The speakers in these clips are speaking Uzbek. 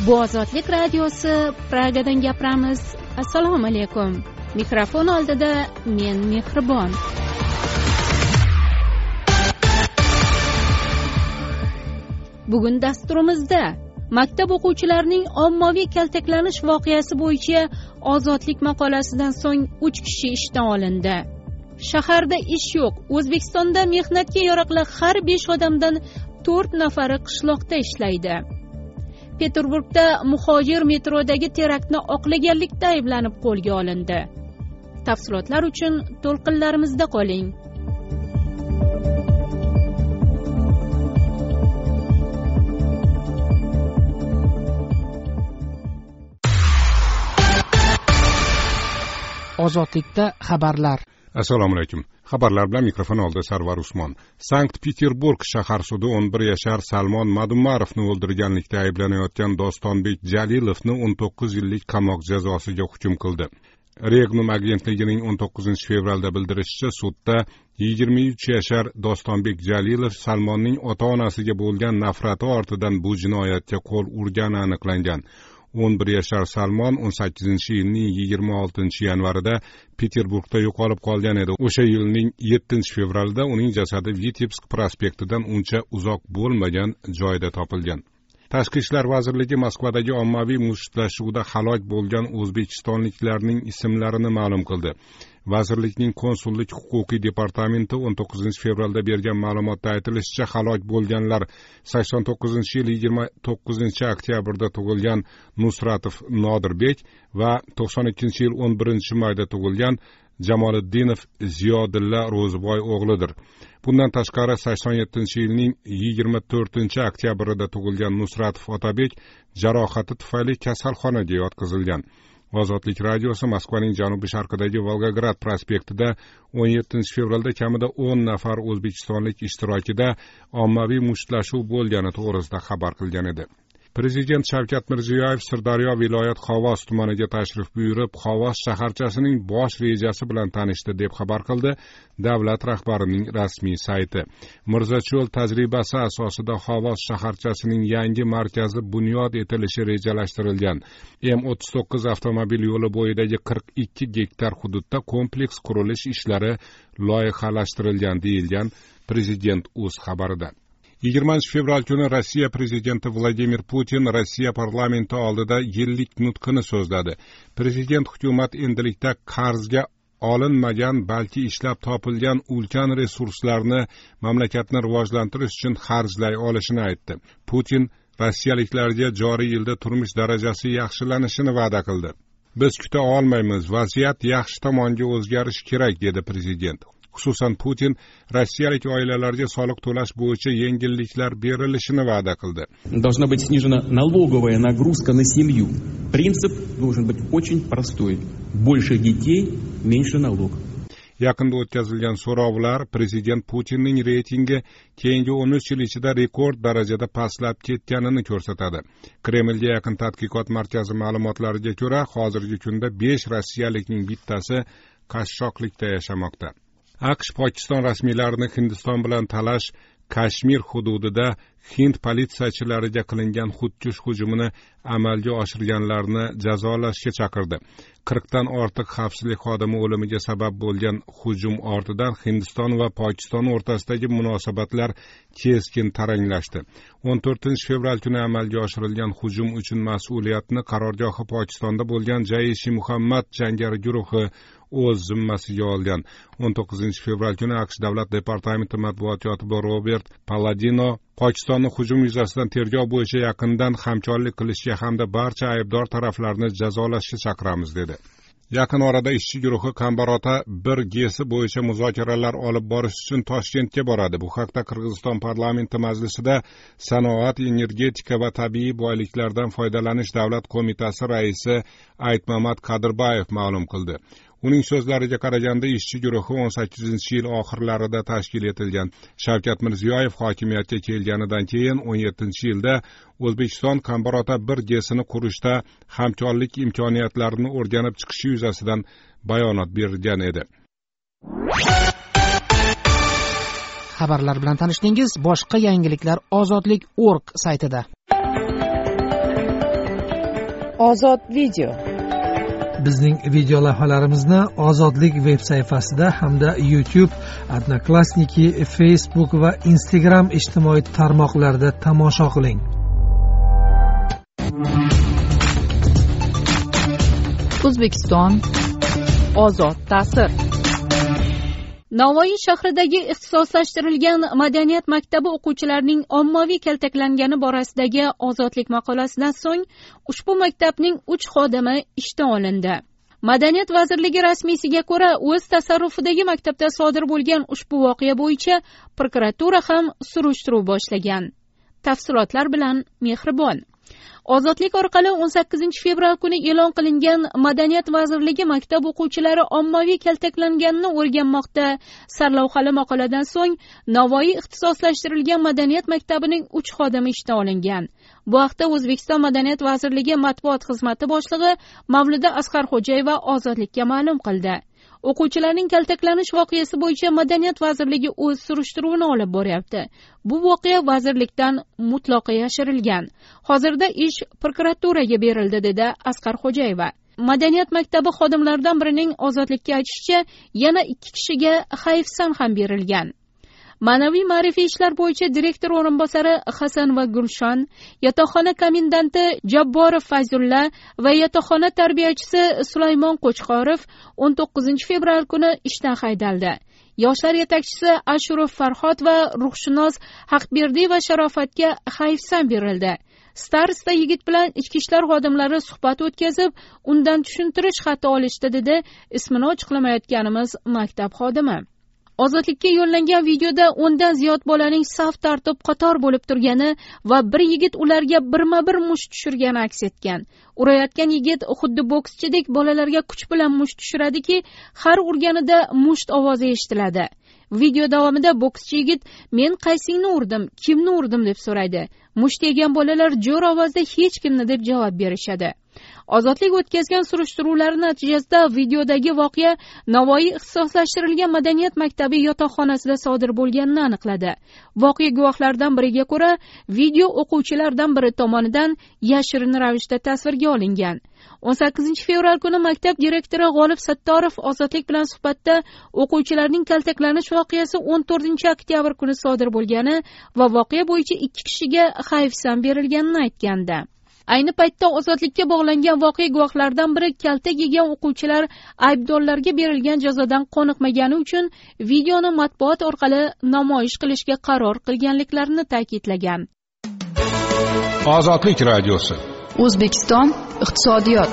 Bu Ozodlik radiosi, Pragadan gapiramiz. Assalomu alaykum. Mikrofon oldida men Mehribon. Bugun dasturimizda maktab o'quvchilarining ommaviy kaltaklanish voqeasi bo'yicha Ozodlik maqolasidan so'ng 3 kishi ishdan olindi. Shaharda ish yo'q. O'zbekistonda mehnatga yaroqli har 5 odamdan 4 nafari qishloqda ishlaydi. Peterburgda muhojir metrodagi teraktni oqlaganlikda ayblanib qo'lga olindi. Tafsilotlar uchun to'lqinlarimizda qoling. Ozodlikda xabarlar. Assalomu alaykum. Xabarlar bilan mikrofon oldida Sarvar Usmon. Sankt-Peterburg shahar sudi 11 yashar Salmon Madumarovni o'ldirganlikda ayblanayotgan Dostonbek Jalilovni 19 yillik qamoq jazosiga hukm qildi. Regnum agentligining 19-fevralda bildirishicha, sudda 23 yashar Dostonbek Jalilov Salmonning ota-onasiga bo'lgan nafrati ortidan bu jinoyatga qo'l urgani aniqlangan. 11 yashar Salmon 18-yilning 26-yanvarida Peterburgda yo'qolib qolgan edi. O'sha yilning 7-fevralida uning jasadi Vitebsk prospektidan uncha uzoq bo'lmagan joyda topilgan. Tashqi ishlar vazirligi Moskvadagi ommaviy mushtlashuvda halok bo'lgan o'zbekistonliklarning ismlarini ma'lum qildi. Vazirlikning konsullik huquqiy departamenti 19-fevralda bergan ma'lumotda aytilishicha, halok bo'lganlar 89-yil 29-oktyabrda tug'ilgan Nusratov Nodirbek va 92-yil 11-mayda tug'ilgan Jamoliddinov Ziyodilla Ro'ziboy o'g'lidir. Bundan tashqari 87-yilning 24-oktyabrida tug'ilgan Nusratov Otabek jarohati tufayli kasalxonaga yotqizilgan. Ozodlik radiosi Moskvaning janubiy sharqidagi Volgograd prospektida 17-fevralda kamida 10 nafar o'zbekistonlik ishtirokida ommaviy mushtlashuv bo'lgani to'g'risida xabar qilgan edi. Prezident Shavkat Mirziyoyev Sirdaryo viloyat Xovos tumaniga tashrif buyurib, Xovos shaharchasining bosh rejasi bilan tanishdi deb xabar qildi davlat rahbarining rasmiy sayti. Mirzacho'l tajribasi asosida Xovos shaharchasining yangi markazi bunyod etilishi rejalashtirilgan. M39 avtomobil yo'li bo'yidagi 42 gektar hududda kompleks qurilish ishlari loyihalashtirilgan deyilgan Prezident o'z xabarida. 20-fevral kuni Rossiya prezidenti Vladimir Putin Rossiya parlamenti oldida yillik nutqini so'zladi. Prezident hukumat endilikda qarzga olinmagan, balki ishlab topilgan ulkan resurslarni mamlakatni rivojlantirish uchun xarjlay olishini aytdi. Putin rossiyaliklarga joriy yilda turmush darajasi yaxshilanishini va'da qildi. Biz kuta olmaymiz, vaziyat yaxshi tomonga o'zgarishi kerak, dedi prezident. Xususan Putin rossiyalik oilalarga soliq to'lash bo'yicha yengilliklar berilishini va'da qildi. Должна быть снижена налоговая нагрузка на семью. Принцип должен быть очень простой. Больше детей, меньше налог. Yaqinda o'tkazilgan so'rovlar prezident Putinning reytingi keyingi 13 yil ichida rekord darajada pastlab ketganini ko'rsatadi. Kremlga yaqin tadqiqot markazi ma'lumotlariga ko'ra, hozirgi kunda 5 rossiyalikning bittasi qashshoqlikda yashamoqda. AQSh Pokiston rasmiylarini Hindiston bilan talash Kashmir hududida Hind politsiyachilariga qilingan xudkush hujumini amalga oshirganlarni jazolashga chaqirdi. 40 dan ortiq xavfsizlik xodimi o'limiga sabab bo'lgan hujum ortidan Hindiston va Pokiston o'rtasidagi munosabatlar keskin taranglashdi. 14-fevral kuni amalga oshirilgan hujum uchun mas'uliyatni qarorgohi Pokistonda bo'lgan Jaish-i-Muhammad jangari guruhi o'z zimmasiga olgan. 19-fevral kuni AQSh davlat departamenti matbuot kotibi Robert Palladino Pokistonning hujum yuzasidan tergov bo'yicha yaqindan hamkorlik qilishga hamda barcha aybdor taraflarni jazolashga chaqiramiz, dedi. Yaqin orada ishchi guruhi Kambarota 1G'si bo'yicha muzokaralar olib borish uchun Toshkentga boradi. Bu haqda Qirg'iziston parlamenti majlisida Sanoat, energetika va tabiiy boyliklardan foydalanish davlat qo'mitasi raisi Aytmamat Qadirbayev ma'lum qildi. Uning so'zlariga qaraganda, ishchi guruhi 18-yil oxirlarida tashkil etilgan. Shavkat Mirziyoyev hokimiyatga kelganidan keyin 17-yilda O'zbekiston Kambarota 1G'sini qurishda hamkorlik imkoniyatlarini o'rganib chiqishi yuzasidan bayonot bergan edi. Xabarlar bilan tanishdingiz. Boshqa yangiliklar Ozodlik.org saytida. Ozod video. Bizning video lavhalarimizni Ozodlik veb sayfasida hamda YouTube, Odnoklassniki, Facebook va Instagram ijtimoiy tarmoqlarida tomosha qiling. O'zbekiston ozod ta'sir. Navoiy shahridagi ixtisoslashtirilgan madaniyat maktabi o'quvchilarining ommaviy kaltaklangani borasidagi Ozodlik maqolasidan so'ng ushbu maktabning 3 xodimi ishdan olindi. Madaniyat vazirligi rasmiysiga ko'ra, o'z tasarrufidagi maktabda sodir bo'lgan ushbu voqea bo'yicha prokuratura ham surishtiruv boshlagan. Tafsilotlar bilan Mehribon. Ozodlik orqali 18 fevral kuni e'lon qilingan Madaniyat vazirligi maktab o'quvchilari ommaviy kaltaklanganini o'rganmoqda sarlavhali maqoladan so'ng Navoiy ixtisoslashtirilgan madaniyat maktabining 3 xodimi ishdan olingan. Bu haqda O'zbekiston Madaniyat vazirligi matbuot xizmati boshlig'i Mavluda Asqarxo'jayeva Ozodlikka ma'lum qildi. O'quvchilarning kaltaklanish voqeasi bo'yicha Madaniyat vazirligi o'z surishtiruvini olib boryapti. Bu voqea vazirlikdan mutlaqo yashirilgan. Hozirda ish prokuraturaga berildi, dedi Asqarxo'jayeva. Madaniyat maktabi xodimlaridan birining Ozodlikka aytishicha, yana 2 kishiga hayfsan ham berilgan. Ma'naviy ma'rifiy ishlar bo'yicha direktor o'rinbosari Hasan va Gulshon, yotoqxona komendanti Jabborov Fayzulla va yotoqxona tarbiyachisi Sulaymon Qo'chqorov 19 fevral kuni ishdan haydaldi. Yoshlar yetakchisi Ashurov Farhod va ruhshunos Haqberdiy va Sharofatga hayfsan berildi. Starosta yigit bilan ichki ishlar xodimlari suhbat o'tkazib, undan tushuntirish xati olishdi, dedi ismini ochiqlamayotganimiz maktab xodimi. Ozodlikka yo'llangan videoda 10 dan ziyod bolaning saf tartib qator bo'lib turgani va bir yigit ularga birma-bir musht tushirgani aks etgan. Urayotgan yigit xuddi bokschidek bolalarga kuch bilan musht tushiradiki, har urganida musht ovozi eshitiladi. Video davomida bokschi yigit "Men qaysingni urdim, kimni urdim?" deb so'raydi. Musht yegan bolalar jo'r ovozda "Hech kimni" deb javob berishadi. Ozodlik o'tkazgan surishtiruvlar natijasida videodagi voqea Navoiy ixtisoslashtirilgan madaniyat maktabi yotoqxonasida sodir bo'lganini aniqladi. Voqea guvohlaridan biriga ko'ra, video o'quvchilardan biri tomonidan yashirin ravishda tasvirga olingan. 18 fevral kuni maktab direktori G'olib Sattorov Ozodlik bilan suhbatda o'quvchilarning kaltaklanish voqeasi 14 oktyabr kuni sodir bo'lgani va voqea bo'yicha 2 kishiga hayfsan berilganini aytgandi. Ayni paytda Ozodlikka bog'langan voqea guvohlaridan biri kaltak yegan o'quvchilar aybdorlarga berilgan jazodan qoniqmagani uchun videoni matbuot orqali namoyish qilishga qaror qilganliklarini ta'kidlagan. Ozodlik radiosi. O'zbekiston iqtisodiyot.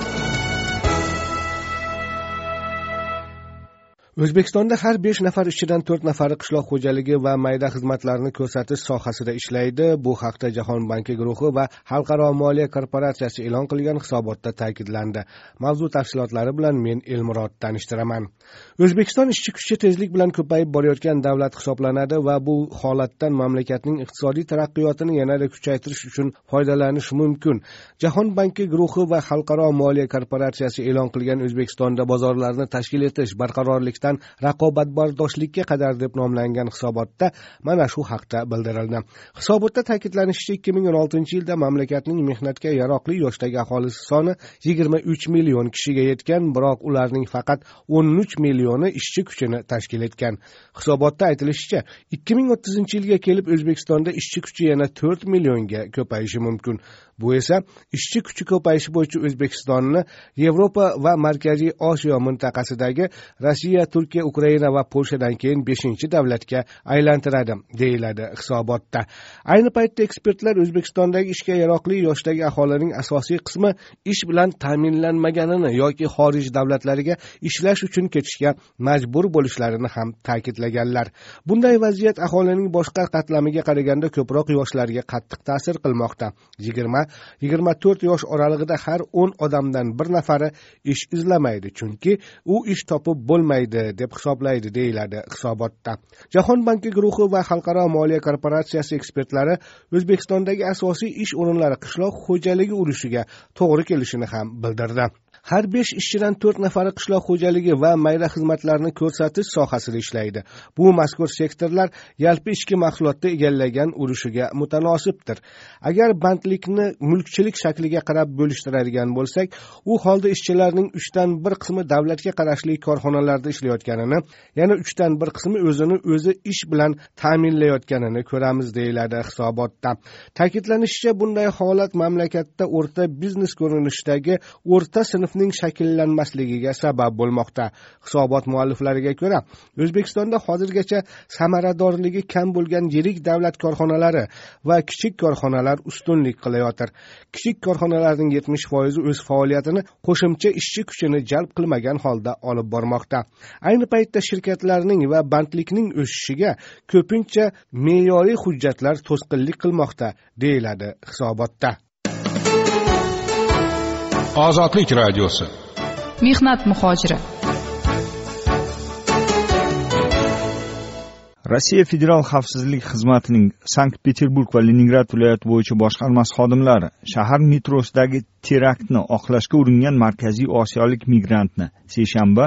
O'zbekistonda har 5 nafar ishchidan 4 nafari qishloq xo'jaligi va mayda xizmatlarni ko'rsatish sohasida ishlaydi. Bu haqda Jahon banki guruhi va Xalqaro moliya korporatsiyasi e'lon qilgan hisobotda ta'kidlandi. Mavzu tafsilotlari bilan men Elmurod tanishtiraman. O'zbekiston ishchi kuchi tezlik bilan ko'payib borayotgan davlat hisoblanadi va bu holatdan mamlakatning iqtisodiy taraqqiyotini yanada kuchaytirish uchun foydalanish mumkin. Jahon banki guruhi va Xalqaro moliya korporatsiyasi e'lon qilgan O'zbekistonda bozorlarni tashkil etish, barqarorlik raqobatbardoshlikka qadar deb nomlangan hisobotda mana shu haqda bildirildi. Hisobotda ta'kidlanishicha, 2016-yilda mamlakatning mehnatga yaroqli yoshdagi aholisi soni 23 million kishiga yetgan, biroq ularning faqat 13 millioni ishchi kuchini tashkil etgan. Hisobotda aytilishicha, 2030-yilga kelib O'zbekistonda ishchi kuchi yana 4 millionga ko'payishi mumkin. Bu esa ishchi kuchi ko'payishi bo'yicha O'zbekistonni Yevropa va Markaziy Osiyo mintaqasidagi Rossiya, Turkiya, Ukraina va Polshadan keyin 5-davlatga aylantiradi, deyiladi hisobotda. Ayni paytda ekspertlar O'zbekistondagi ishga yaroqli yoshdagi aholining asosiy qismi ish bilan ta'minlanmaganini yoki xorij davlatlariga ishlash uchun ketishga majbur bo'lishlarini ham ta'kidlaganlar. Bunday vaziyat aholining boshqa qatlamiga qaraganda ko'proq yoshlarga qattiq ta'sir qilmoqda. 20-24 yosh oralig'ida har 10 odamdan bir nafari ish izlamaydi, chunki u ish topib bo'lmaydi deb hisoblaydi, deyiladi hisobotda. Jahon banki guruhi va Xalqaro moliya korporatsiyasi ekspertlari O'zbekistondagi asosiy ish o'rinlari qishloq xo'jaligi urushiga to'g'ri kelishini ham bildirdi. Har 5 ishchidan 4 nafari qishloq xo'jaligi va mayda xizmatlarni ko'rsatish sohasida ishlaydi. Bu mazkur sektorlar yalpi ichki mahsulotda egallagan urushiga mutanosibdir. Agar bandlikni mulkchilik shakliga qarab bo'lishtiradigan bo'lsak, u holda ishchilarning 3dan 1 qismi davlatga qarashli korxonalarda ishlayotganini, yana 3dan 1 qismi o'zini o'zi ish bilan ta'minlayotganini ko'ramiz, deyiladi hisobotda. Ta'kidlanishicha, bunday holat mamlakatda o'rta biznes ko'rinishidagi o'rta sinfning shakllanmasligiga sabab bo'lmoqda. Hisobot mualliflariga ko'ra, O'zbekistonda hozirgacha samaradorligi kam bo'lgan yirik davlat korxonalari va kichik korxonalar ustunlik qilayotir. Kichik korxonalarning 70% o'z faoliyatini qo'shimcha ishchi kuchini jalb qilmagan holda olib bormoqda. Ayni paytda shirkatlarning va bandlikning o'sishiga ko'pincha me'yoriy hujjatlar to'sqinlik qilmoqda, deyiladi hisobotda. Ozodlik radiosi. Mehnat muhojiri. Rossiya Federal xavfsizlik xizmatining Sankt-Peterburg va Leningrad viloyati bo'yicha boshqarmasi xodimlari shahar metrosidagi teraktni oqlashga uringan Markaziy Osiyolik migrantni seshanba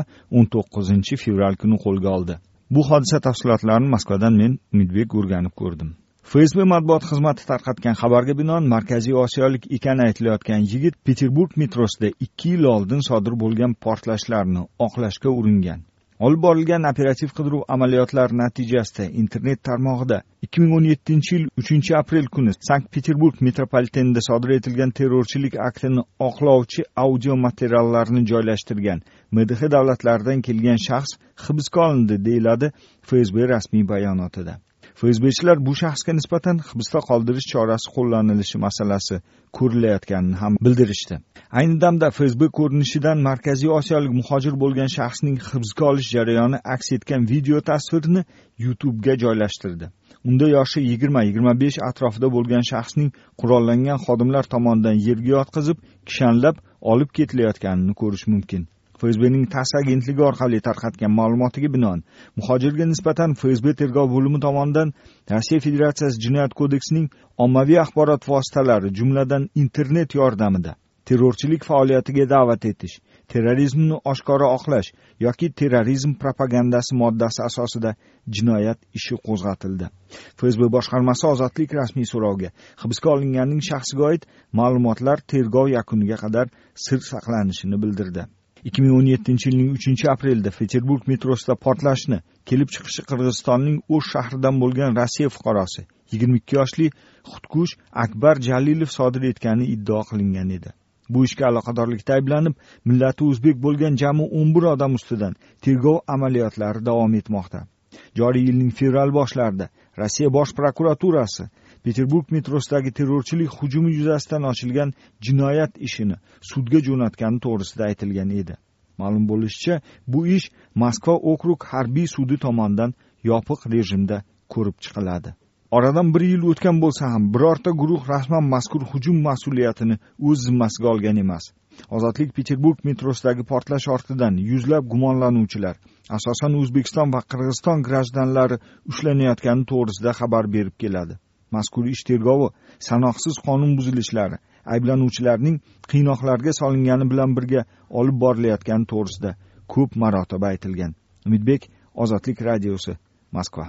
19 fevral kuni qo'lga oldi. Bu hodisa tafsilotlarini Moskvadan men Umidbek o'rganib ko'rdim. FSB matbuot xizmati tarqatgan xabarga binoan Markaziy Osiyolik ekani aytilayotgan yigit Peterburg metrosida 2 yil oldin sodir bo'lgan portlashlarni oqlashga uringan. Olib borilgan operativ qidiruv amaliyotlari natijasida internet tarmog'ida 2017-yil 3-aprel kuni Sankt-Peterburg metropolitenida sodir etilgan terrorchilik aktini oqlovchi audio materiallarni joylashtirgan MDH davlatlaridan kelgan shaxs hibsga olindi, deyiladi FSB rasmiy bayonotida. FSBchilar bu shaxsga nisbatan hibsda qoldirish chorasi qo'llanilishi masalasi ko'rilayotganini ham bildirishdi. Ayni damda FSB ko'rinishidan Markaziy Osiyolik muhojir bo'lgan shaxsning hibsga olish jarayoni aks etgan video tasvirni YouTube'ga joylashtirdi. Unda yoshi 20-25 atrofida bo'lgan shaxsning qurollangan xodimlar tomonidan yerga yotqizib, kishanlab olib ketilayotganini ko'rish mumkin. FSBning TASS agentligi orqali tarqatgan ma'lumotiga binoan, muhojirga nisbatan FSB tergov bo'limi tomonidan Rossiya Federatsiyasi Jinoyat kodeksining ommaviy axborot vositalari, jumladan internet yordamida terrorchilik faoliyatiga da'vat etish, terrorizmni oshkora oqlash yoki terrorizm propagandasi moddasi asosida jinoyat ishi qo'zg'atildi. FSB boshqarmasi Ozodlik rasmiy so'rovga hibsga olinganning shaxsiga oid ma'lumotlar tergov yakuniga qadar sir saqlanishini bildirdi. 2017-yilning 3-aprelda Peterburg metrosida portlashni kelib chiqishi Qirg'izistonning O'sh shahridan bo'lgan Rossiya fuqarosi 22 yoshli Xudkush Akbar Jalilov sodir etgani iddao qilingan edi. Bu ishga aloqadorlikda ayblanib, millati o'zbek bo'lgan jami 11 odam ustidan tergov amaliyotlari davom etmoqda. Joriy yilning fevral boshlarida Rossiya Bosh prokuraturasi Peterburg metrosidagi terrorchilik hujumi yuzasidan ochilgan jinoyat ishini sudga jo'natgani to'g'risida aytilgan edi. Ma'lum bo'lishicha, bu ish Moskva okrug harbiy sudi tomonidan yopiq rejimda ko'rib chiqiladi. Oradan 1 yil o'tgan bo'lsa ham, birorta guruh rasman mazkur hujum mas'uliyatini o'z zimmasiga olgan emas. Ozodlik Peterburg metrosidagi portlash ortidan yuzlab gumonlanuvchilar, asosan O'zbekiston va Qirg'iziston grajdanlari ushlanayotgani to'g'risida xabar berib keladi. Mazkur ish tergovi sanoqsiz qonun buzilishlari, ayblanuvchilarning qiynoqlarga solingani bilan birga olib borilayotgani to'g'risida ko'p marotaba aytilgan. Umidbek, Ozodlik radiosi, Moskva.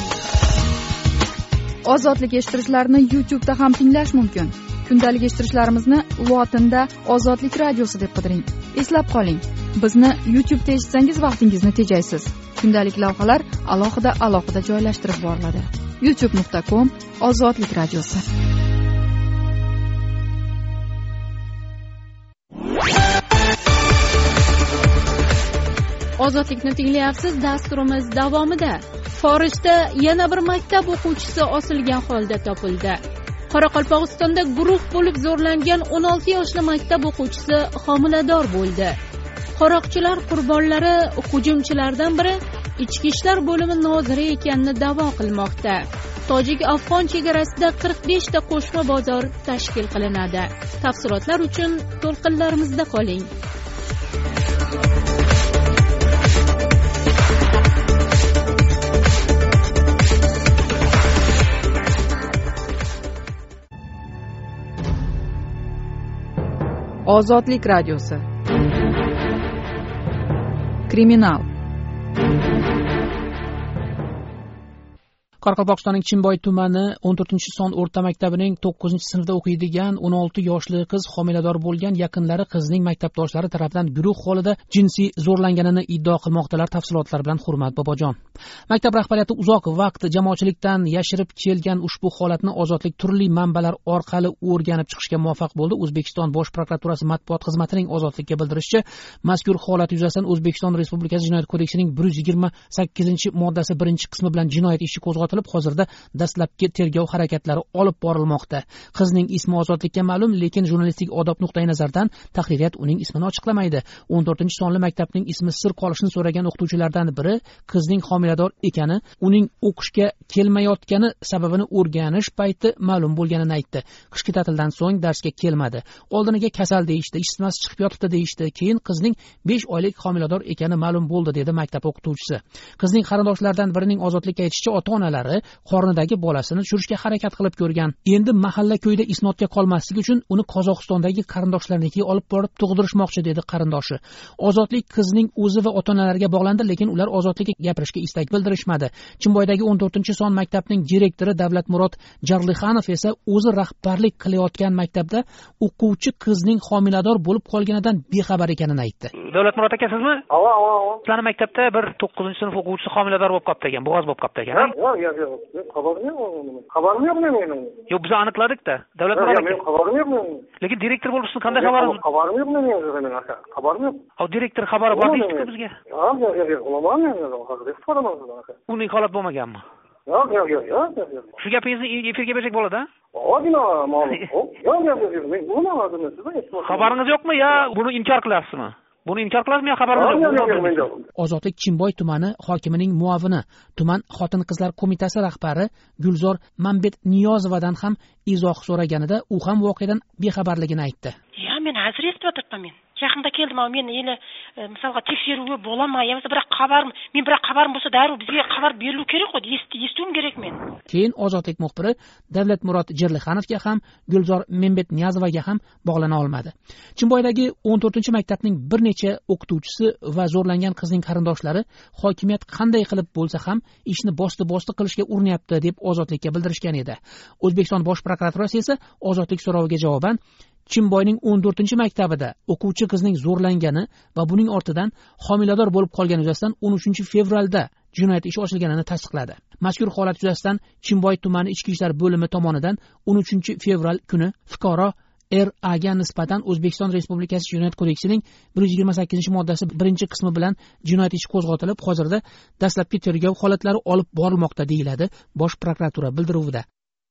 Ozodlik eshittirishlarni YouTube'da ham tinglash mumkin. Kundalik eshittirishlarimizni lotinda Ozodlik radiosi deb qidiring. Eslab qoling, bizni YouTube'da eshitsangiz vaqtingizni tejaysiz. Kundalik lavhalar alohida joylashtirib boriladi. youtube.com Ozodlik radiosi. Ozodlikni tinglayapsiz. Dasturimiz davomida Forisda yana bir maktab o'quvchisi osilgan holda topildi. Qoraqalpog'istonda guruh bo'lib zo'rlangan 16 yoshli maktab o'quvchisi homilador bo'ldi. Qaroqchilar qurbonlari hujumchilardan biri Ichki ishlar bo'limi noziri ekanini da'vo qilmoqda. Tojik-afg'on chegarasida 45 ta qo'shma bozor tashkil qilinadi. Tafsilotlar uchun to'lqinlarimizda qoling. Ozodlik radiosi. kriminal. Qoraqalpog'istonning Chimboy tumani 14-son o'rta maktabining 9-sinfda o'qiydigan 16 yoshli qiz homilador bo'lgan, yaqinlari qizning maktabdoshlari tomonidan guruh holida jinsiy zo'rlanganini iddao qilmoqdalar. Tafsilotlar bilan Hurmat Bobojon. Maktab rahbariyati uzoq vaqt jamoatchilikdan yashirib kelgan ushbu holatni Ozodlik turli manbalar orqali o'rganib chiqishga muvaffaq bo'ldi. O'zbekiston Bosh prokuraturasi matbuot xizmatining Ozodlikka bildirishicha, mazkur holat yuzasidan O'zbekiston Respublikasi Jinoyat kodeksining 128-moddasi 1-qismi bilan jinoyat ishi qo'zg'atilib, hozirda dastlabki tergov harakatlari olib borilmoqda. Qizning ismi Ozodlikka ma'lum, lekin jurnalistik odob nuqtai nazaridan tahririyat uning ismini ochiqlamaydi. 14-sonli maktabning ismi sir qolishini so'ragan o'qituvchilardan biri qizning homilador ekani, uning o'qishga kelmayotgani sababini o'rganish payti ma'lum bo'lganini aytdi. Qishki ta'tildan so'ng darsga kelmadi. Oldiniga kasal deyishdi, ishsiz chiqib yotibdi deyishdi. Keyin qizning 5 oylik homilador ekani ma'lum bo'ldi, dedi maktab o'qituvchisi. Qizning qarindoshlaridan birining Ozodlikka aytishicha, ota-onalari qornidagi bolasini tushirishga harakat qilib ko'rgan. Endi mahalla ko'yda isnodga qolmaslik uchun uni Qozog'istondagi qarindoshlarinikiga olib borib tug'dirishmoqchi, dedi qarindoshi. Ozodlik qizning o'zi va ota-onalariga bog'landi, lekin ular Ozodlikka gapirishga istak bildirishmadi. Chimboydagi 14-son maktabning direktori Davlatmurod Jarlixanov esa o'zi rahbarlik qilayotgan maktabda o'quvchi qizning homilador bo'lib qolganidan bexabar ekanini aytdi. Davlatmurod aka, sizmi? Sizlarning maktabda bir 9-sinf o'quvchisi homilador bo'lib qolibdi ekan, bo'g'oz bo'lib qolibdi ekan. Xabarim yo'q mening. Yo'q, biz aniqladik-da. Davlatmurod aka. Xabarim yo'q mening. Lekin direktor bo'lishini qanday xabaringiz? Xabarim yo'q mening aka. Xabarim yo'q. Direktor xabari bor-ku bizga. Yo'q, aka. Uning holat bo'lmaganmi? Yo'q. Shu gapingizni efirga bersak bo'ladi-a? Xabaringiz yo'qmi yo buni inkor qilasizmi? Buni inkor qilasizmi yo xabaringiz yo'q? Ozodlik Chimboy tumani hokimining muavini, tuman xotin-qizlar qo'mitasi rahbari Gulzor Mambetniyozovadan ham izoh so'raganida u ham voqeadan bexabarligini aytdi. Men hozir eshitib o'tiribman. Yaqinda keldim, men endi misolga tekshiruvi bo'laman, yo'qsa bir xabarim bo'lsa, darrov bizga xabar berilib kerak-ku, eshitishim kerak men. Keyin Ozodlik muxbiri Davlatmurod Jarlixanovga ham, Gulzor Mambetniyozovaga ham bog'lana olmadi. Chimboydagi 14-maktabning bir necha o'qituvchisi va zo'rlangan qizning qarindoshlari hokimiyat qanday qilib bo'lsa ham ishni bosti qilishga urinyapti deb Ozodlikka bildirishgan edi. O'zbekiston Bosh prokuraturasi esa Ozodlik so'roviga javoban Chimboyning 14-maktabida o'quvchi qizning zo'rlangani va buning ortidan homilador bo'lib qolgani yuzasidan 13-fevralda jinoyat ishi ochilganini tasdiqladi. Mazkur holat yuzasidan Chimboy tumani Ichki ishlar bo'limi tomonidan 13-fevral kuni fuqaro R.A.ga nisbatan O'zbekiston Respublikasi Jinoyat kodeksining 128-moddasi 1-qismi bilan jinoyat ishi qo'zg'atilib, hozirda dastlabki tergov holatlari olib borilmoqda, deyiladi Bosh prokuratura bildiruvida.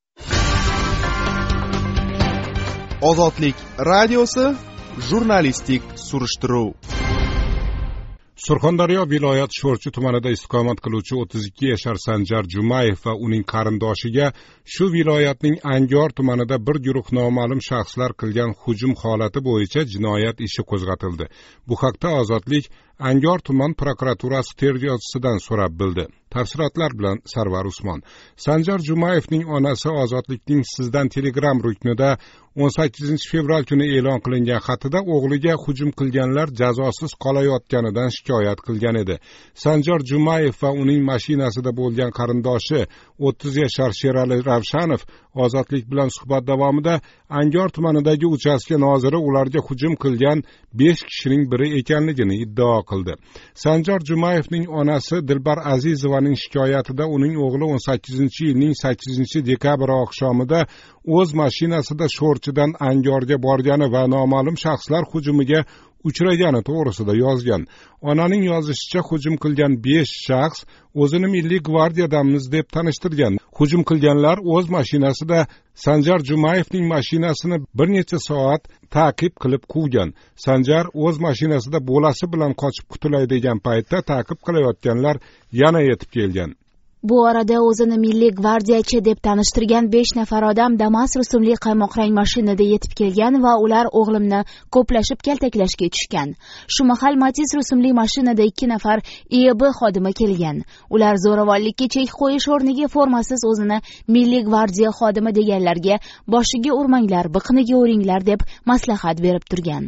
Ozodlik radiosi jurnalistik surishtiruv. Surxondaryo viloyat Sho'rchi tumanida istiqomat qiluvchi 32 yashar Sanjar Jumayev va uning qarindoshiga shu viloyatning Angor tumanida bir guruh noma'lum shaxslar qilgan hujum holati bo'yicha jinoyat ishi qo'zg'atildi. Bu haqda Ozodlik Angor tuman prokuraturasi tergovchisidan so'rab bildi. Tafsilotlar bilan Sarvar Usmon. Sanjar Jumayevning onasi Ozodlikning Sizdan Telegram ruknida 18-fevral kuni e'lon qilingan xatida o'g'liga hujum qilganlar jazosiz qolayotganidan shikoyat qilgan edi. Sanjar Jumayev va uning mashinasida bo'lgan qarindoshi 30 yashar Sherali Ravshanov Ozodlik bilan suhbat davomida Angor tumanidagi uchastka noziri ularga hujum qilgan 5 kishining biri ekanligini iddao qildi. Sanjar Jumayevning onasi Dilbar Azizovaning shikoyatida uning o'g'li 18-yilning 8-dekabr oqshomida o'z mashinasida Sho'rchidan Angorga borgani va noma'lum shaxslar hujumiga uchragani to'g'risida yozgan. Onaning yozishicha, hujum qilgan 5 shaxs o'zini Milliy gvardiyadamiz deb tanishtirgan. Hujum qilganlar o'z mashinasida Sanjar Jumayevning mashinasini bir necha soat ta'qib qilib quvgan. Sanjar o'z mashinasida bolasi bilan qochib qutulay degan paytda ta'qib qilayotganlar yana yetib kelgan. Bu orada o'zini Milliy gvardiyachi deb tanishtirgan 5 nafar odam Damas rusumli qaymoq rang mashinada yetib kelgan va ular o'g'limni ko'plashib kaltaklashga tushgan. Shu mahal Matiz rusumli mashinada 2 nafar IEB xodimi kelgan. Ular zo'ravonlikka chek qo'yish o'rniga formasiz o'zini Milliy gvardiya xodimi deganlarga boshiga urmanglar, biqiniga uringlar deb maslahat berib turgan.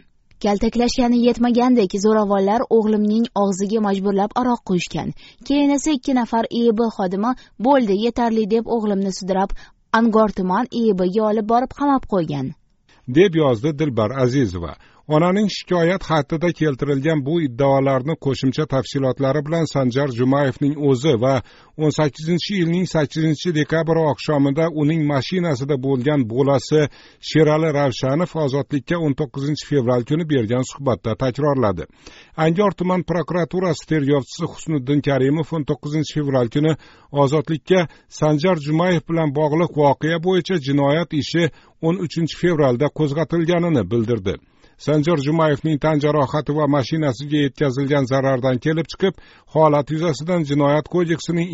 kaltaklashgani yetmagandek zo'ravonlar o'g'limning og'ziga majburlab aroq quyishgan. Keyin esa 2 nafar IIB xodimi bo'ldi yetarli deb o'g'limni sudrab Angor tuman IIBga olib borib qamab qo'ygan, deb yozdi Dilbar Azizova. Onaning shikoyat xatida keltirilgan bu iddaolarni qo'shimcha tafsilotlari bilan Sanjar Jumayevning o'zi va 18-yilning 8-dekabr oqshomida uning mashinasida bo'lgan bolasi Sherali Ravshanov Ozodlikka 19-fevral kuni bergan suhbatda takrorladi. Angor tuman prokuraturasi tergovchisi Husniddin Karimov 19-fevral kuni Ozodlikka Sanjar Jumayev bilan bog'liq voqea bo'yicha jinoyat ishi 13-fevralda qo'zg'atilganini bildirdi. Sanjar Jumayevning tan jarohati va mashinasiga yetkazilgan zarardan kelib chiqib, holat yuzasidan Jinoyat kodeksining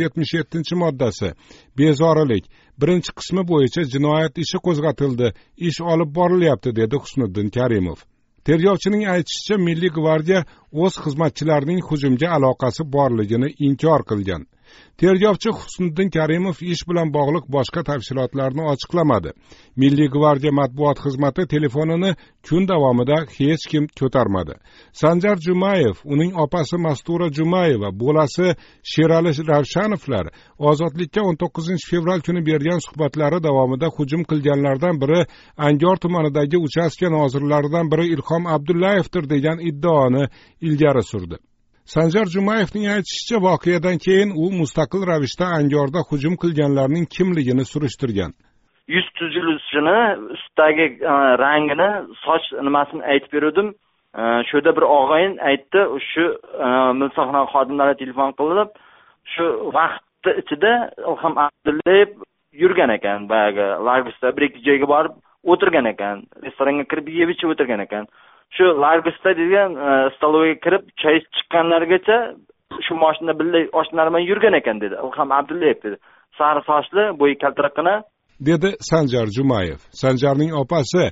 277-moddasi bezorilik 1-qismi bo'yicha jinoyat ishi qo'zg'atildi, ish olib borilyapti, dedi Husniddin Karimov. Tergovchining aytishicha, Milliy gvardiya o'z xizmatchilarining hujumga aloqasi borligini inkor qilgan. Tergovchi Husniddin Karimov ish bilan bog'liq boshqa tafsilotlarni ochiqlamadi. Milliy gvardiya matbuot xizmati telefonini kun davomida hech kim ko'tarmadi. Sanjar Jumayev, uning opasi Mastura Jumayeva, bolasi Sherali Ravshanovlar Ozodlikka 19-fevral kuni bergan suhbatlari davomida hujum qilganlardan biri Angor tumanidagi uchastka nozirlaridan biri Ilhom Abdullayevdir degan iddaoni ilgari surdi. Sanjar Jumayevning aytishicha, voqeadan keyin u mustaqil ravishda Angorda hujum qilganlarning kimligini surishtirgan. Yuz tuzilishini, ustidagi rangini, soch nimasini aytib berdim. Shuda bir og'ayin aytdi, shu milsoxona xodimlari telefon qilib, shu vaqt ichida Ilhom Abdullayev yurgan ekan, bagi Largusda bir-ikki joyga borib o'tirgan ekan, restoranga kirib yeb ichib o'tirgan ekan. Shu Largusda degan stolovaga kirib choy chiqqanlargacha shu mashina birga oshnalar bilan yurgan ekan, dedi Ilhom Abdullayev, dedi. Sari sochli, bo'yi kaltaroqqina, dedi Sanjar Jumayev. Sanjarning opasi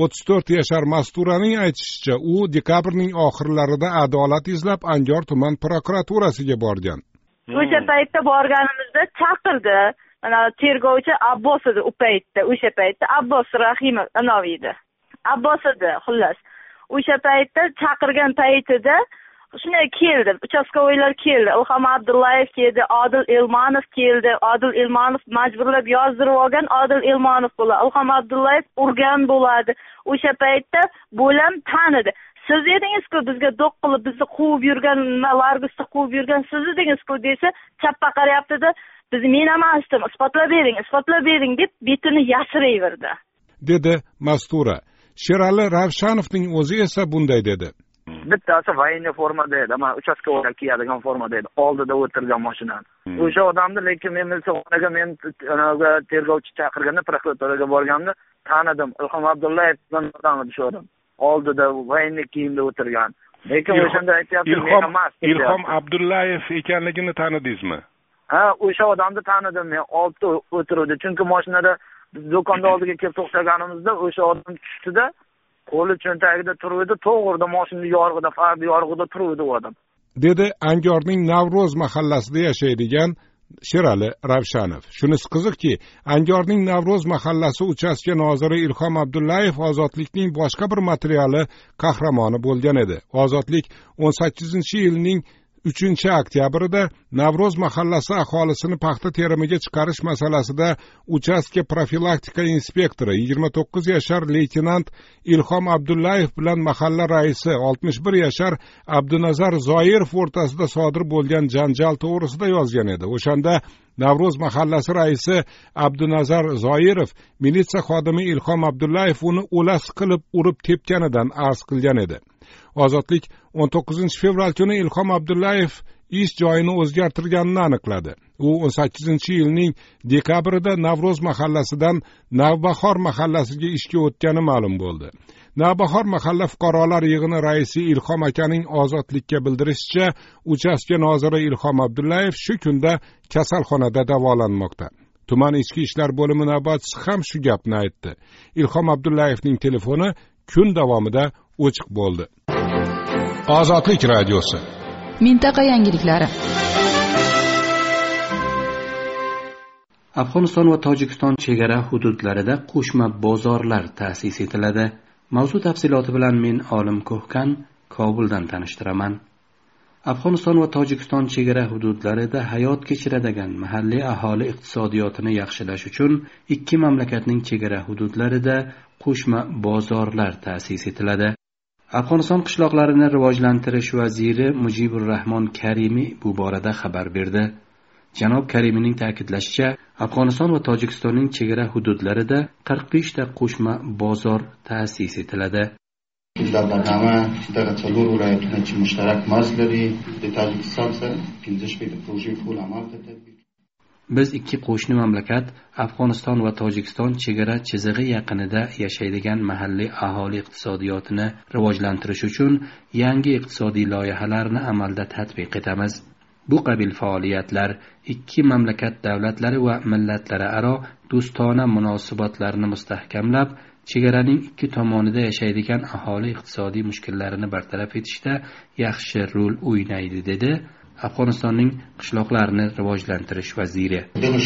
34 yashar Masturaning aytishicha, u dekabrning oxirlarida adolat izlab Angor tuman prokuraturasiga borgan. O'sha paytda borganimizda chaqirdi. Mana tergovchi Abbos edi u paytda. O'sha paytda Abbos Rahimov edi. Abbos edi, xullas. O'sha paytda chaqirgan paytida shunday keldi, uchastkovoylar keldi, Ilhom Abdullayev keldi, Odil Elmonov keldi. Odil Elmonov majburlab yozdirib olgan, Odil Elmonov bo'ladi. Ilhom Abdullayev urgan bo'ladi. O'sha paytda bo'lam tanidi. Siz edingiz-ku bizga do'q qilib bizni quvib yurgan, Largusda quvib yurgan siz edingiz-ku desa, chappa qarayapti-da, biz men emasdim, isbotlab bering deb betini yashirayverdi, dedi Mastura. Sherali Ravshanovning o'zi esa bunday dedi. Bittasi voyinniy formada edi, ama uchastkovoylar kiyadigan formada edi, oldida o'tirgan mashinani. O'sha odamni lekin men milsoxonaga men tergovchi chaqirganda prokuraturaga borganimda tanidim. Ilhom Abdullayev bilan shu odam. Oldida voyinniy kiyimda o'tirgan. Lekin o'shanda aytayapti, men emas. Ilhom Abdullayev ekanligini tanidingizmi? Ha, o'sha odamni tanidim men, oldida o'tirdi. Chunki mashinada biz do'konda oldiga kelib to'xtaganimizda o'sha odam tushdi-da, qo'li cho'ntagida turuvdi, to'g'rida mashina yorug'ida, fardi yorug'ida turuvdi u odam, dedi Angorning Navro'z mahallasida yashaydigan Sherali Ravshanov. Shunisi qiziqki, Angorning Navro'z mahallasi uchastka noziri Ilhom Abdullayev Ozodlikning boshqa bir materiali qahramoni bo'lgan edi. Ozodlik 18-yilning 3-oktyabrida Navro'z mahallasi aholisini paxta terimiga chiqarish masalasida uchastka profilaktika inspektori 29 yashar leytenant Ilhom Abdullayev bilan mahalla raisi 61 yashar Abdunazar Zoirov o'rtasida sodir bo'lgan janjal to'g'risida yozgan edi. O'shanda Navro'z mahallasi raisi Abdunazar Zoirov militsiya xodimi Ilhom Abdullayev uni o'las qilib urib tepganidan arz qilgan edi. Ozodlik 19-fevral kuni Ilhom Abdullayev ish joyini o'zgartirganini aniqladi. U 18-yilning dekabrida Navro'z mahallasidan Navbahor mahallasiga ishga o'tgani ma'lum bo'ldi. Navbahor mahalla fuqarolar yig'ini raisi Ilhom akaning Ozodlikka bildirishicha, uchastka noziri Ilhom Abdullayev shu kunda kasalxonada davolanmoqda. Tuman ichki ishlar bo'limi navbatchisi ham shu gapni aytdi. Ilhom Abdullayevning telefoni kun davomida o'chiq bo'ldi. Ozodlik radiosi. Mintaqa yangiliklari. Afg'oniston va Tojikiston chegara hududlarida qo'shma bozorlar ta'sis etiladi. Mavzu tafsiloti bilan men Olim Ko'hkan Kobuldan tanishtiraman. Afg'oniston va Tojikiston chegara hududlarida hayot kechiradigan mahalliy aholi iqtisodiyotini yaxshilash uchun ikki mamlakatning chegara hududlarida qo'shma bozorlar ta'sis etiladi. Afg'oniston qishloqlarini rivojlantirish vaziri Mujibur Rahmon Karimiy bu borada xabar berdi. Janob Karimining ta'kidlashicha, Afg'oniston va Tojikistonning chegara hududlarida 45 ta qo'shma bozor ta'sis etiladi. در برنامه در څلور ولایتونو چې مشترک مرز لري د تاجکستان سره 15 پروژې ټول عمل ته تطبیق. Biz ikki qo'shni mamlakat Afg'oniston va Tojikiston chegara chizig'i yaqinida yashaydigan mahalliy aholi iqtisodiyotini rivojlantirish uchun yangi iqtisodiy loyihalarni amalda tatbiq etamiz. Bu qabil faoliyatlar ikki mamlakat davlatlari va millatlari aro do'stona munosabatlarni mustahkamlab, chegaraning ikki tomonida yashaydigan aholi iqtisodiy mushkullarini bartaraf etishda yaxshi rol o'ynaydi, dedi Afg'onistonning qishloqlarni rivojlantirish vaziri.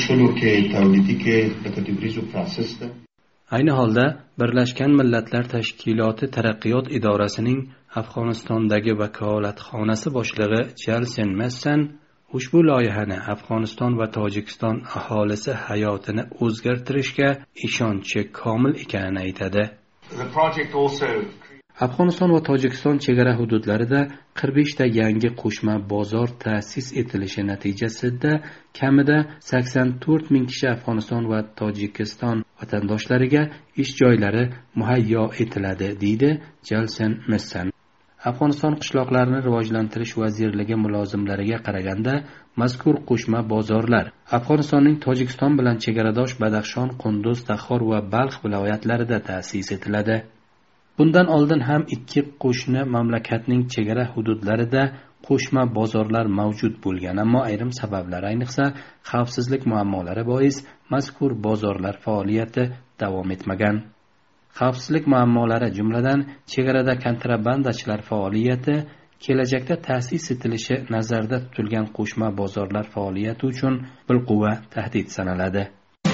Ayni holda Birlashgan Millatlar Tashkiloti Taraqqiyot idorasining Afg'onistondagi vakolatxonasi boshlig'i Jalsen Messan ushbu loyihani Afg'oniston va Tojikiston aholisi hayotini o'zgartirishga ishonchi komil ekanini aytadi. Afg'oniston va Tojikiston chegara hududlarida 45 ta yangi qo'shma bozor ta'sis etilishi natijasida kamida 84 ming kishi Afg'oniston va Tojikiston vatandoshlariga ish joylari muhayyo etiladi, deydi Jalsen Messan. Afg'oniston qishloqlarini rivojlantirish vazirligi mulozimlariga qaraganda, mazkur qo'shma bozorlar Afg'onistonning Tojikiston bilan chegaradosh Badaxshon, Qunduz, Taxor va Balx viloyatlarida ta'sis etiladi. Bundan oldin ham ikki qo'shni mamlakatning chegara hududlarida qo'shma bozorlar mavjud bo'lgan, ammo ayrim sabablar, ayniqsa xavfsizlik muammolari bois mazkur bozorlar faoliyati davom etmagan. Xavfsizlik muammolari, jumladan chegarada kontrabandachilar faoliyati, kelajakda ta'sis etilishi nazarda tutilgan qo'shma bozorlar faoliyati uchun bilquva tahdid sanaladi.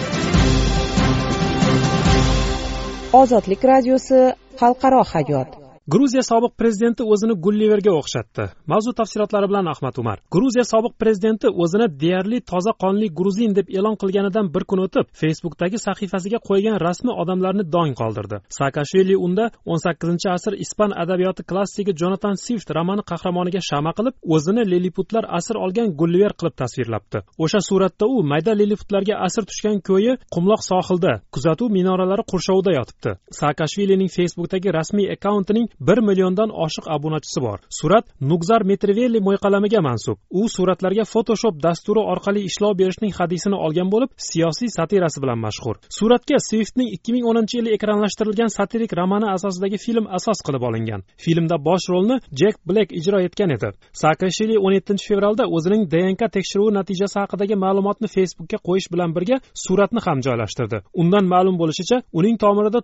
Ozodlik radiosi xalqaro hayot. Gruziya sobiq prezidenti o'zini Gulliverga o'xshatdi. Mavzu tafsilotlari bilan Ahmad Umar. Gruziya sobiq prezidenti o'zini deyarli toza qonli gruzin deb e'lon qilganidan bir kun o'tib, Facebook'dagi sahifasiga qo'ygan rasmi odamlarni dong qoldirdi. Saakashvili unda 18-asr ispan adabiyoti klassiki Jonathan Swift romani qahramoniga shama qilib, o'zini liliputlar asir olgan Gulliver qilib tasvirlabdi. O'sha suratda u mayda liliputlarga asir tushgan ko'yi qumloq sohilda, kuzatuv minoralari qurshovida yotibdi. Saakashvilining Facebook'dagi rasmiy akkauntining 1 milliondan oshiq obunachisi bor. Surat Nugzar Metrivelli mo'yqalamiga mansub. U suratlarga Photoshop dasturi orqali ishlov berishning hadisini olgan bo'lib, siyosiy satirasi bilan mashhur. Suratga Swiftning 2010-yili ekranlashtirilgan satirik romani asosidagi film asos qilib olingan. Filmda bosh rolni Jack Black ijro etgan edi. Saakashvili 17-fevralda o'zining DNK tekshiruvi natijasi haqidagi ma'lumotni Facebook'ga qo'yish bilan birga suratni ham joylashtirdi. Undan ma'lum bo'lishicha, uning tomirida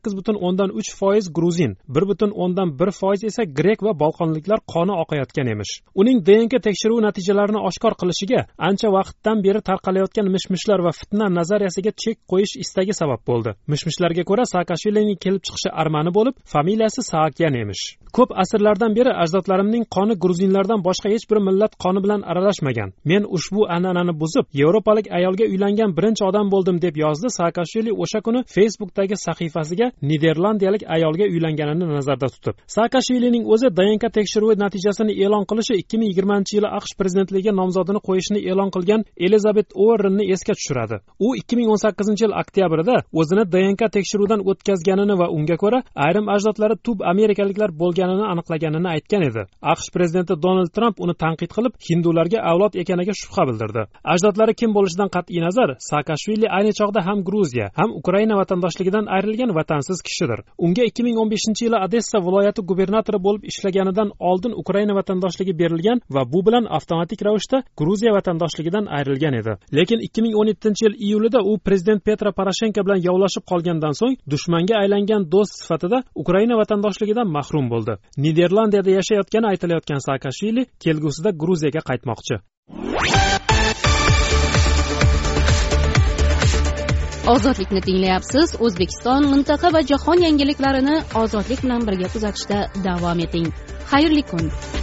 98.3% gruzin, 1.1% esa grek va bolqonliklar qoni oqayotgan emish. Uning DNK tekshiruvi natijalarini oshkor qilishiga ancha vaqtdan beri tarqalayotgan mishmishlar va fitna nazariyasiga chek qo'yish istagi sabab bo'ldi. Mishmishlarga ko'ra Saakashvilining kelib chiqishi armani bo'lib, familiyasi Saakyan emish. Ko'p asrlardan beri ajdodlarimning qoni gruzinlardan boshqa hech bir millat qoni bilan aralashmagan. Men ushbu an'anani buzib, yevropalik ayolga uylangan birinchi odam bo'ldim, deb yozdi Saakashvili o'sha kuni Facebook'dagi sahifasiga niderlandiyalik ayolga uylanganini nazarda tutib. Saakashvilining o'zi DNK tekshiruvi natijasini e'lon qilishi 2020-yili AQSh prezidentligiga nomzodini qo'yishini e'lon qilgan Elizabeth Warrenni esga tushiradi. U 2018-yil oktyabrida o'zini DNK tekshiruvidan o'tkazganini va unga ko'ra ayrim ajdodlari tub amerikaliklar bo'lganini aniqlaganini aytgan edi. AQSh prezidenti Donald Trump uni tanqid qilib, hindularga avlod ekaniga shubha bildirdi. Ajdodlari kim bo'lishidan qat'iy nazar, Saakashvili ayni chog'da ham Gruziya, ham Ukraina vatandoshligidan ayrilgan vatansiz kishidir. Unga 2015-yili Odessa viloyati gubernatori bo'lib ishlaganidan oldin Ukraina vatandoshlig'i berilgan va bu bilan avtomatik ravishda Gruziya vatandoshligidan ayrilgan edi. Lekin 2017-yil iyulida u prezident Petro Poroshenko bilan yovlashib qolgandan so'ng dushmanga aylangan do'st sifatida Ukraina vatandoshligidan mahrum bo'ldi. Niderlandiyada yashayotgani aytilayotgan Saakashvili kelgusida Gruziyaga qaytmoqchi. ozodlikni tinglayapsiz. O'zbekiston, mintaqa va jahon yangiliklarini ozodlik bilan birga kuzatishda davom eting. Xayrli kun.